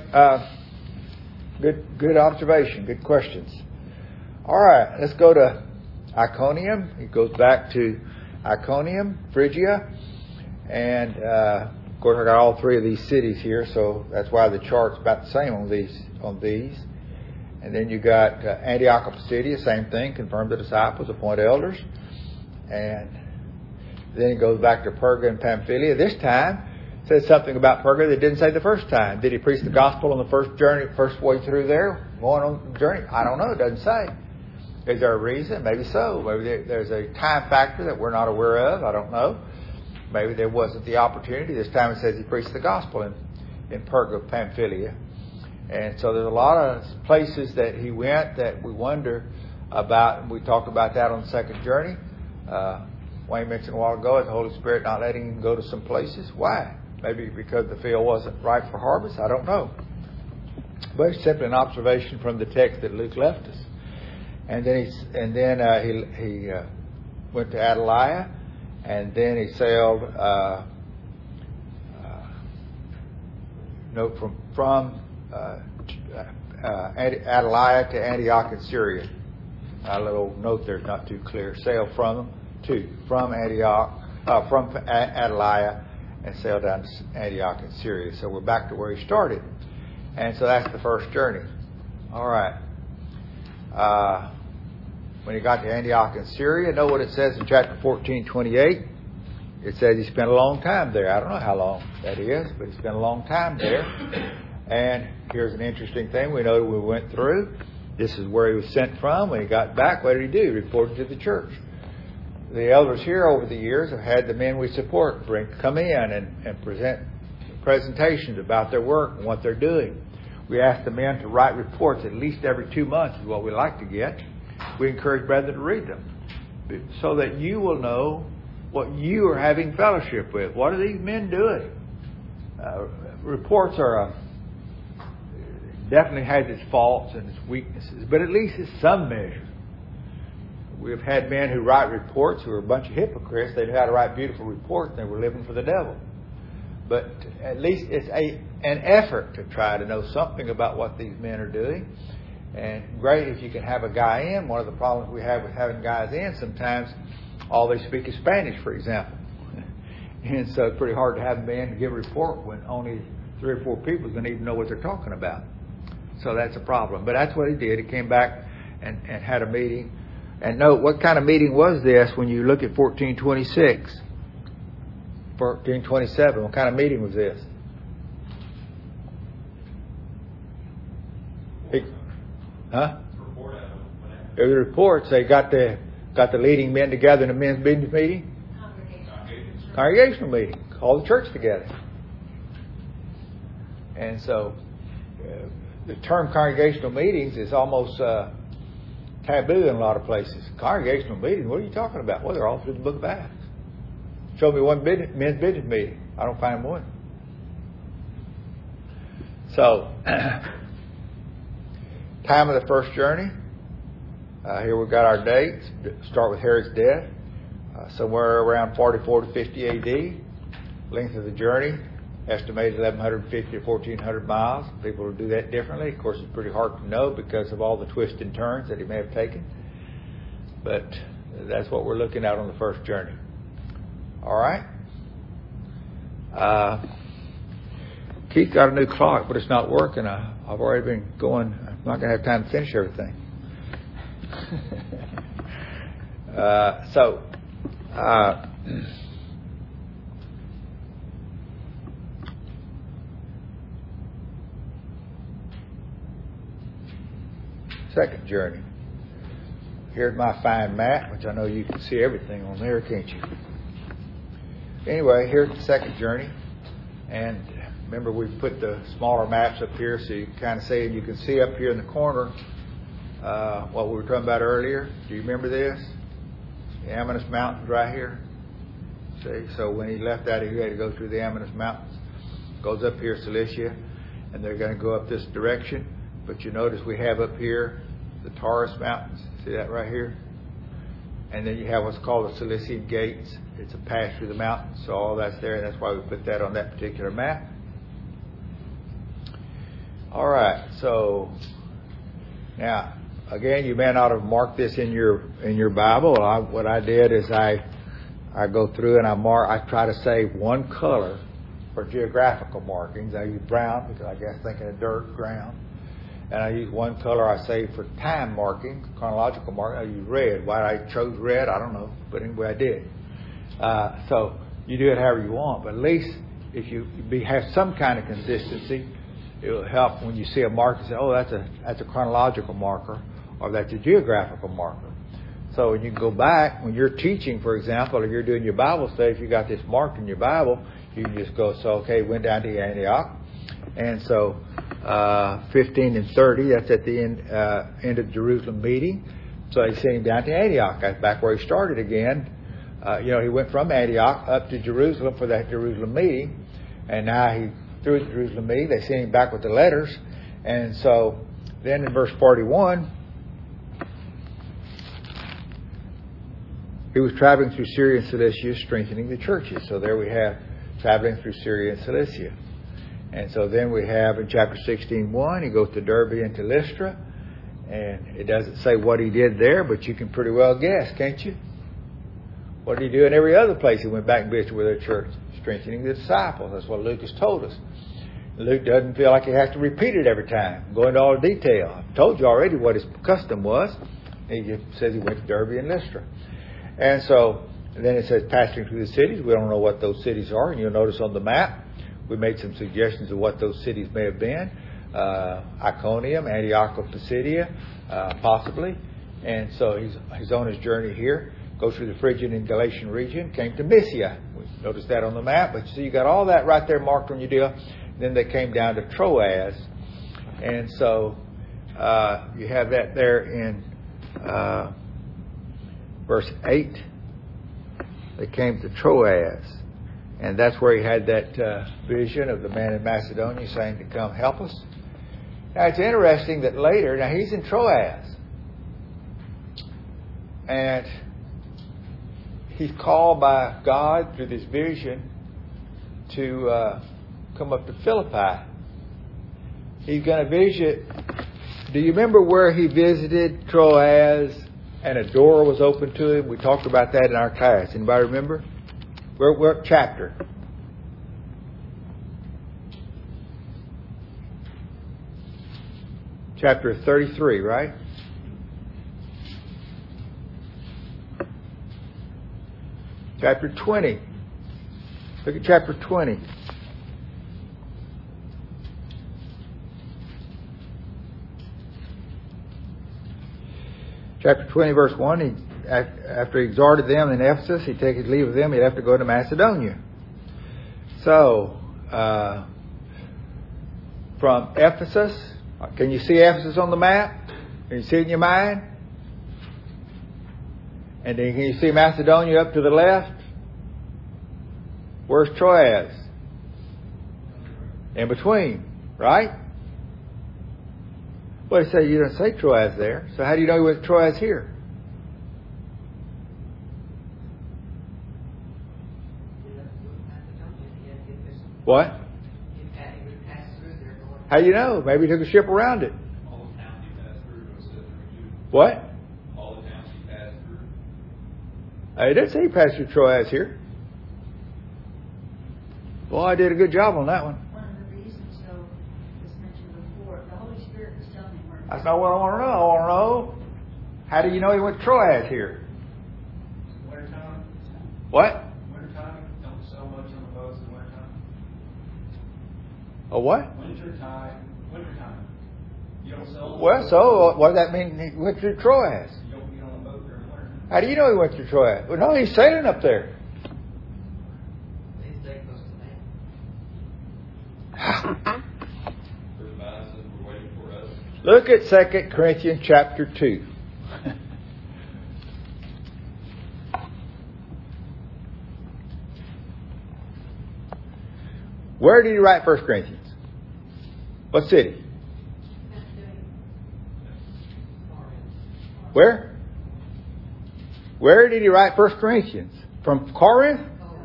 good observation, good questions. All right, let's go to Iconium. He goes back to Iconium, Phrygia. And, of course, I got all three of these cities here, so that's why the chart's about the same on these. And then you got Antioch of Pisidia, same thing, confirm the disciples, appoint elders. And then it goes back to Perga and Pamphylia. This time, it says something about Perga that didn't say the first time. Did he preach the gospel on the first way through there, going on the journey? I don't know, it doesn't say. Is there a reason? Maybe so. Maybe there's a time factor that we're not aware of. I don't know. Maybe there wasn't the opportunity. This time it says he preached the gospel in Perga, Pamphylia. And so there's a lot of places that he went that we wonder about. And we talked about that on the second journey. Wayne mentioned a while ago, the Holy Spirit not letting him go to some places. Why? Maybe because the field wasn't ripe for harvest. I don't know. But it's simply an observation from the text that Luke left us. And then he went to Adelia. And then he sailed from Adelia to Antioch in Syria. A little note there's not too clear. Sailed from Antioch, from Adelia, and sailed down to Antioch in Syria. So we're back to where he started. And so that's the first journey. All right. When he got to Antioch in Syria, know what it says in chapter 14:28. It says he spent a long time there. I don't know how long that is, but he spent a long time there. And here's an interesting thing we know we went through. This is where he was sent from. When he got back, what did he do? He reported to the church. The elders here over the years have had the men we support come in and present presentations about their work and what they're doing. We ask the men to write reports at least every 2 months is what we like to get. We encourage brethren to read them so that you will know what you are having fellowship with. What are these men doing? Reports are definitely has its faults and its weaknesses, but at least it's some measure. We've had men who write reports who are a bunch of hypocrites. They knew how to write beautiful reports and they were living for the devil. But at least it's an effort to try to know something about what these men are doing. And great if you can have a guy in. One of the problems we have with having guys in, sometimes all they speak is Spanish, for example. And so it's pretty hard to have them in to give a report when only 3 or 4 people are going to even know what they're talking about. So that's a problem. But that's what he did. He came back and had a meeting. And note, what kind of meeting was this when you look at 1426? 1427, what kind of meeting was this? Report out of what The reports, they got the leading men together in a men's business meeting. Congregational meeting. Call the church together. And so the term congregational meetings is almost taboo in a lot of places. Congregational meeting, what are you talking about? Well, they're all through the book of Acts. Show me one men's business meeting. I don't find one. So, time of the first journey. Here we've got our dates. Start with Herod's death. Somewhere around 44 to 50 A.D. Length of the journey, estimated 1,150 to 1,400 miles. People will do that differently. Of course, it's pretty hard to know because of all the twists and turns that he may have taken. But that's what we're looking at on the first journey. All right. Keith got a new clock, but it's not working. I've already been going. I'm not going to have time to finish everything. Second journey. Here's my fine map, which I know you can see everything on there, can't you? Anyway, here's the second journey. And remember, we put the smaller maps up here so you can kind of see, and you can see up here in the corner what we were talking about earlier. Do you remember this? The Amanus Mountains right here. See, so when he left out, he had to go through the Amanus Mountains. Goes up here, Cilicia, and they're going to go up this direction. But you notice we have up here the Taurus Mountains. See that right here? And then you have what's called the Cilician Gates. It's a pass through the mountains, so all that's there, and that's why we put that on that particular map. All right, so now again, you may not have marked this in your Bible. What I did is I go through and I try to save one color for geographical markings. I use brown because I guess thinking of dirt, ground. And I use one color I save for time marking, chronological marking. I use red. Why I chose red, I don't know. But anyway, I did. So you do it however you want. But at least if you have some kind of consistency, it will help when you see a marker, say, oh, that's a chronological marker, or that's a geographical marker. So when you go back, when you're teaching, for example, or you're doing your Bible study, if you got this marked in your Bible, you can just go, so, okay, went down to Antioch. And so 15 and 30, that's at the end of the Jerusalem meeting. So he sent him down to Antioch. That's back where he started again. He went from Antioch up to Jerusalem for that Jerusalem meeting. And now through the Jerusalem meeting, they sent him back with the letters. And so then in verse 41, he was traveling through Syria and Cilicia, strengthening the churches. So there we have traveling through Syria and Cilicia. And so then we have in chapter 16:1, he goes to Derbe and to Lystra. And it doesn't say what he did there, but you can pretty well guess, can't you? What did he do in every other place he went back and visited with their church? Strengthening the disciples. That's what Luke has told us. Luke doesn't feel like he has to repeat it every time, go into all the detail. I've told you already what his custom was. He just says he went to Derbe and Lystra. And so then it says passing through the cities. We don't know what those cities are. And you'll notice on the map, we made some suggestions of what those cities may have been. Iconium, Antioch of Pisidia, possibly. And so he's on his journey here. Goes through the Phrygian and Galatian region. Came to Mysia. We noticed that on the map. But you see, you got all that right there marked on your deal. Then they came down to Troas. And so you have that there in verse 8. They came to Troas. And that's where he had that vision of the man in Macedonia saying to come help us. Now it's interesting that later, now he's in Troas. And he's called by God through this vision to come up to Philippi. He's going to visit Do you remember where he visited Troas and a door was open to him? We talked about that in our class. Anybody remember? What chapter? Chapter 33, right? Chapter 20. Look at chapter 20. Chapter 20, verse 1, after he exhorted them in Ephesus, he'd take his leave of them, he'd have to go to Macedonia. So, from Ephesus, can you see Ephesus on the map? Can you see it in your mind? And then can you see Macedonia up to the left? Where's Troas? In between, right? Well, he said you didn't say Troas there. So how do you know he went to Troas here? What? How do you know? Maybe he took a ship around it. All the towns he passed through was there too. What? All the towns he passed through. He didn't say he passed through Troas here. Well, I did a good job on that one. One of the reasons, though, was mentioned before, the Holy Spirit was telling him where. That's not what I want to know. I want to know, how do you know he went to Troas here? Wintertime? What? Wintertime, don't sell much on the boats in wintertime. A what? Wintertime. You don't sell. Well, so what does that mean he went through Troas? You don't get on a boat during winter. How do you know he went through Troas? Well, no, he's sailing up there. They stay close to land. Verse 9 says we're waiting for us. Look at 2 Corinthians chapter 2. Where did he write 1 Corinthians? What city? Where? Where did he write 1 Corinthians? From Corinth?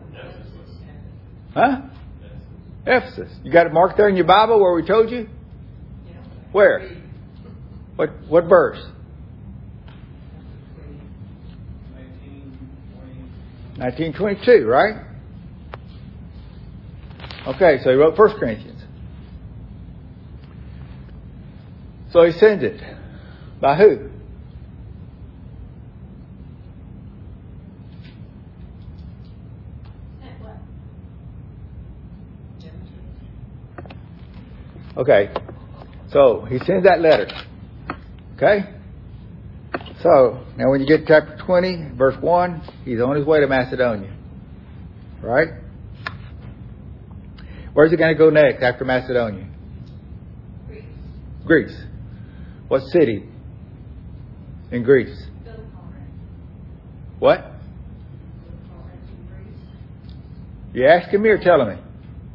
Huh? Ephesus. You got it marked there in your Bible where we told you? Where? What verse? 1922, right? Okay, so he wrote 1 Corinthians. So he sends it. By who? Okay, so he sends that letter. Okay? So, now when you get to chapter 20, verse 1, he's on his way to Macedonia. Right? Where's he going to go next after Macedonia? Greece. What city in Greece? What? You asking me or telling me?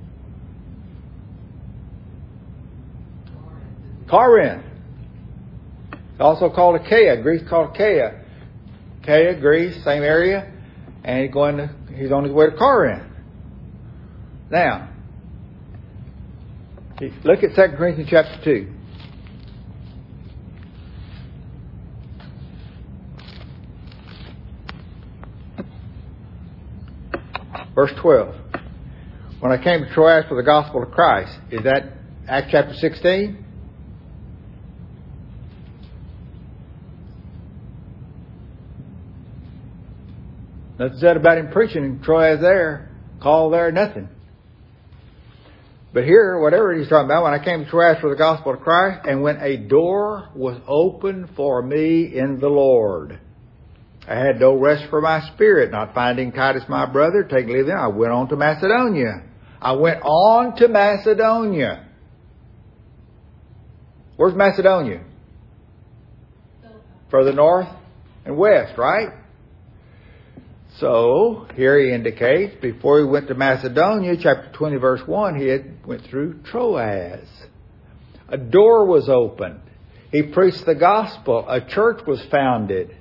Corinth. Also called Achaia. Greece called Achaia. Achaia, Greece, same area. And he's on his way to Corinth. Now, look at 2 Corinthians chapter 2. Verse 12. When I came to Troas for the gospel of Christ. Is that Acts chapter 16? Nothing said about him preaching in Troas there. Call there, nothing. But here, whatever he's talking about, when I came to Troas for the gospel of Christ, and when a door was opened for me in the Lord, I had no rest for my spirit, not finding Titus my brother, taking leave of them, I went on to Macedonia. Where's Macedonia? Further north and west, right? So, here he indicates, before he went to Macedonia, chapter 20, verse 1, he went through Troas. A door was opened. He preached the gospel. A church was founded.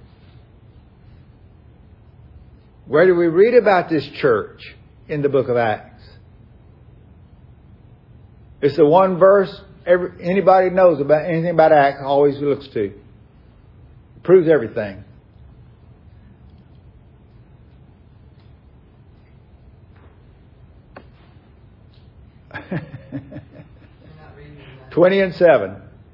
Where do we read about this church in the book of Acts? It's the one verse anybody knows about anything about Acts always looks to. It proves everything. You're not reading that. 20 and 7.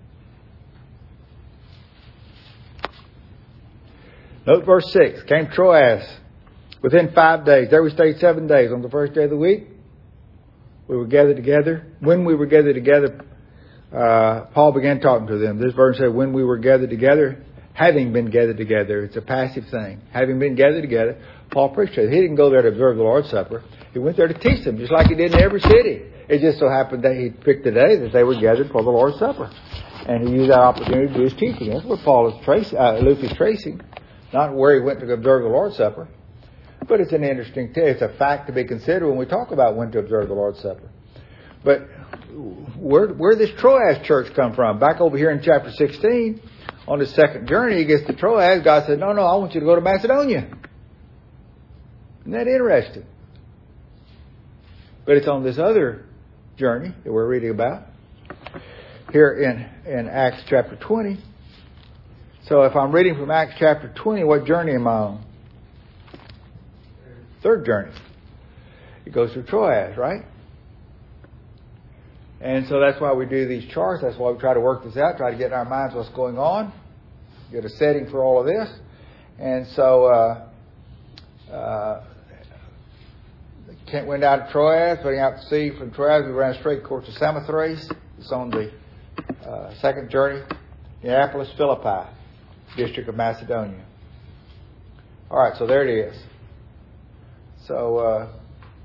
Note verse 6. Came Troas within 5 days. There we stayed 7 days. On the first day of the week, we were gathered together. When we were gathered together, Paul began talking to them. This verse said, when we were gathered together, having been gathered together. It's a passive thing. Having been gathered together, Paul preached to them. He didn't go there to observe the Lord's Supper. He went there to teach them, just like he did in every city. It just so happened that he picked the day that they were gathered for the Lord's Supper. And he used that opportunity to do his teaching. That's what Luke is tracing. Not where he went to observe the Lord's Supper. But it's an interesting it's a fact to be considered when we talk about when to observe the Lord's Supper. But where this Troas church come from? Back over here in chapter 16, on his second journey, he gets to Troas. God said, no, I want you to go to Macedonia. Isn't that interesting? But it's on this other journey that we're reading about here in Acts chapter 20. So if I'm reading from Acts chapter 20, what journey am I on? Third journey. It goes through Troas, right? And so that's why we do these charts. That's why we try to work this out, try to get in our minds what's going on, get a setting for all of this. And so Kent went out to Troas, putting out to sea from Troas. We ran straight course to Samothrace. It's on the second journey. Neapolis, Philippi, district of Macedonia. All right, so there it is. So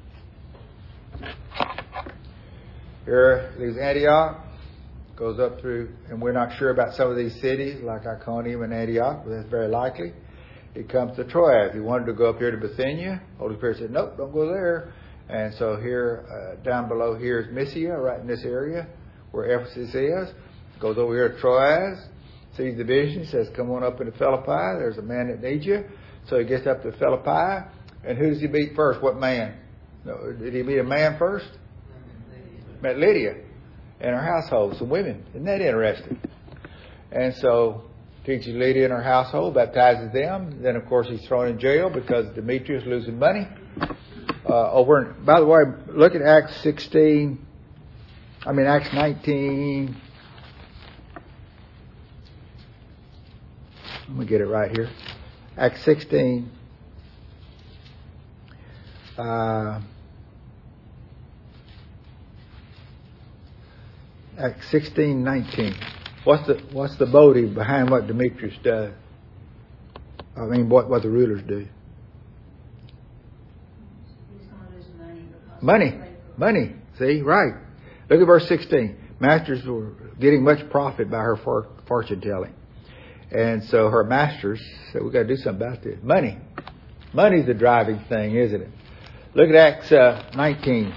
here leaves Antioch, goes up through, and we're not sure about some of these cities like Iconium and Antioch, but that's very likely. It comes to Troas. He wanted to go up here to Bithynia. Holy Spirit said, nope, don't go there. And so here, down below here is Mysia, right in this area where Ephesus is. Goes over here to Troas, sees the vision, says, come on up into Philippi. There's a man that needs you. So he gets up to Philippi. And who does he meet first? What man? No, did he meet a man first? Met Lydia and her household, some women. Isn't that interesting? And so teaches Lydia and her household, baptizes them. Then, of course, he's thrown in jail because Demetrius losing money. By the way, look at Acts 19. Let me get it right here. Acts 16. Acts 16:19. What's the motive behind what Demetrius does? I mean, what the rulers do? He's going to lose money. Money. See, right. Look at verse 16. Masters were getting much profit by her fortune telling. And so her masters said, we've got to do something about this. Money. Money's the driving thing, isn't it? Look at Acts 19.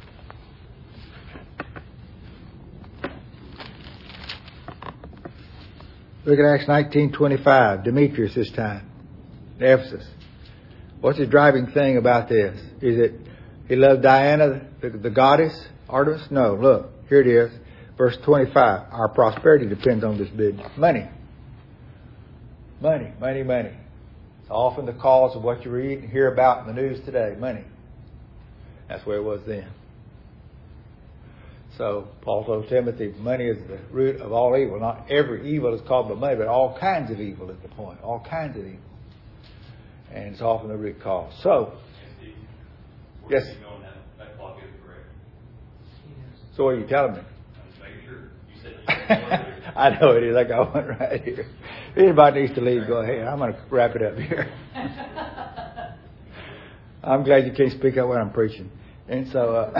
Look at Acts 19:25. Demetrius this time. Ephesus. What's his driving thing about this? Is it he loved Diana, the goddess, Artemis? No, look. Here it is. Verse 25. Our prosperity depends on this business. Money. Money. It's often the cause of what you read and hear about in the news today. Money. That's where it was then. So Paul told Timothy, money is the root of all evil. Not every evil is called by money, but all kinds of evil is the point. All kinds of evil. And it's often the root cause. So, yes. That clock is correct. So what are you telling me? I'm just making sure. You said I know it is. I got one right here. If anybody needs to leave, go ahead. I'm going to wrap it up here. I'm glad you can't speak up when I'm preaching. And so,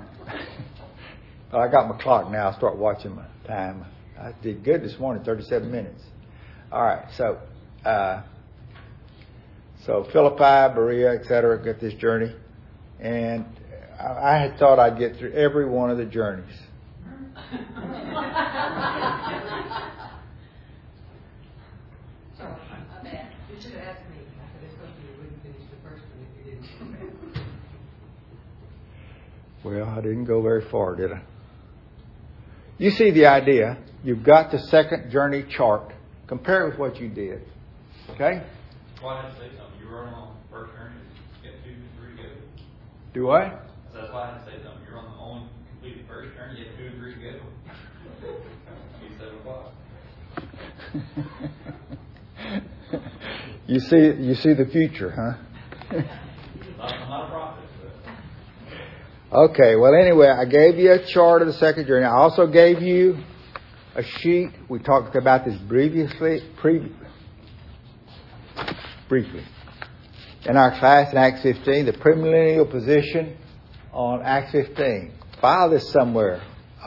I got my clock now. I'll start watching my time. I did good this morning, 37 minutes. All right. So Philippi, Berea, etc. got this journey. And I had thought I'd get through every one of the journeys. You should have asked me. I said, it's supposed to be you wouldn't finish the first one if you didn't. Well, I didn't go very far, did I? you see the idea. You've got the second journey chart. Compare it with what you did. Okay? Well, I had to say something. You were on the first journey. Get 2 and 3 together. Do what? So that's why I had to say something. You're on the only completed first journey. Get 2 and 3 together. Be 7 o'clock. You see the future, huh? I'm not a prophet. Okay, well anyway, I gave you a chart of the second journey. I also gave you a sheet. We talked about this briefly in our class in Acts 15, the premillennial position on Acts 15. File this somewhere.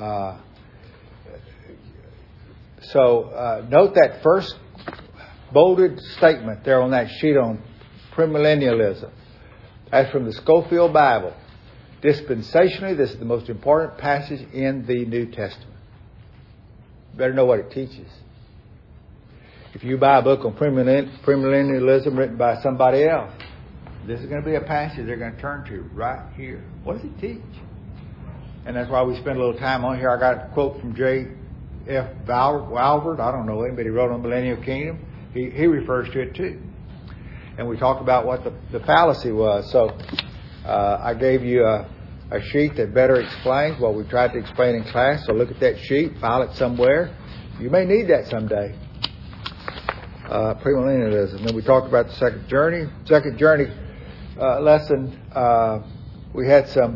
So note that first bolded statement there on that sheet on premillennialism. That's from the Scofield Bible. Dispensationally, this is the most important passage in the New Testament. You better know what it teaches. If you buy a book on premillennialism written by somebody else, this is going to be a passage they're going to turn to right here. What does it teach? And that's why we spend a little time on here. I got a quote from J.F. Walvoord. I don't know him, but he wrote on Millennial Kingdom. He refers to it too. And we talked about what the fallacy was. So I gave you a sheet that better explains what we tried to explain in class. So look at that sheet, file it somewhere. You may need that someday. Premillennialism. Then we talked about the second journey. Second journey lesson, we had some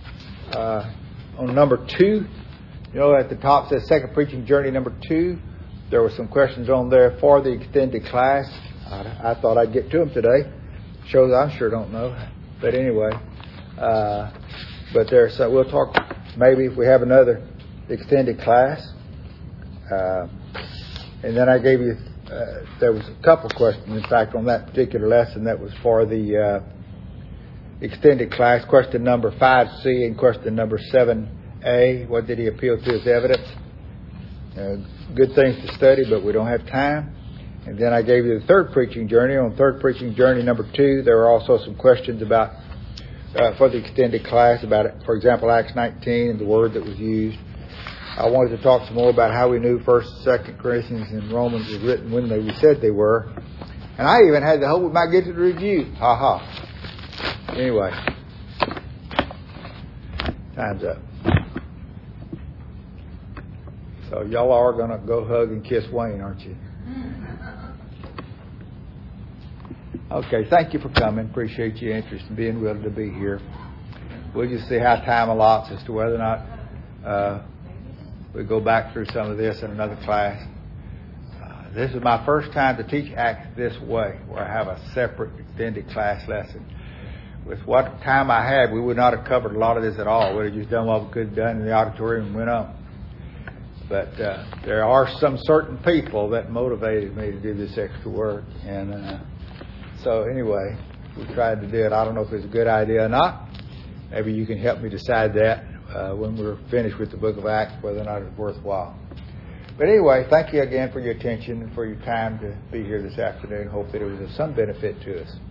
on number 2. You know, at the top says second preaching journey number 2. There were some questions on there for the extended class. I thought I'd get to them today. Shows I sure don't know. But anyway, but there's we'll talk maybe if we have another extended class. And then I gave you there was a couple questions, in fact, on that particular lesson that was for the extended class. Question number 5C and question number 7A. What did he appeal to as evidence? Good things to study, but we don't have time. And then I gave you the third preaching journey. On third preaching journey number 2, there were also some questions about for the extended class about it. For example, Acts 19 and the word that was used. I wanted to talk some more about how we knew 1st, 2nd Corinthians and Romans was written when we said they were. And I even had the hope we might get to the review. Ha ha. Anyway, time's up. So y'all are going to go hug and kiss Wayne, aren't you? Okay, thank you for coming. Appreciate your interest in being willing to be here. We'll just see how time allots as to whether or not we go back through some of this in another class. This is my first time to teach Acts this way, where I have a separate extended class lesson. With what time I had, we would not have covered a lot of this at all. We'd have just done what we could have done in the auditorium and went on. But there are some certain people that motivated me to do this extra work. And so anyway, we tried to do it. I don't know if it's a good idea or not. Maybe you can help me decide that when we're finished with the book of Acts, whether or not it's worthwhile. But anyway, thank you again for your attention and for your time to be here this afternoon. Hope that it was of some benefit to us.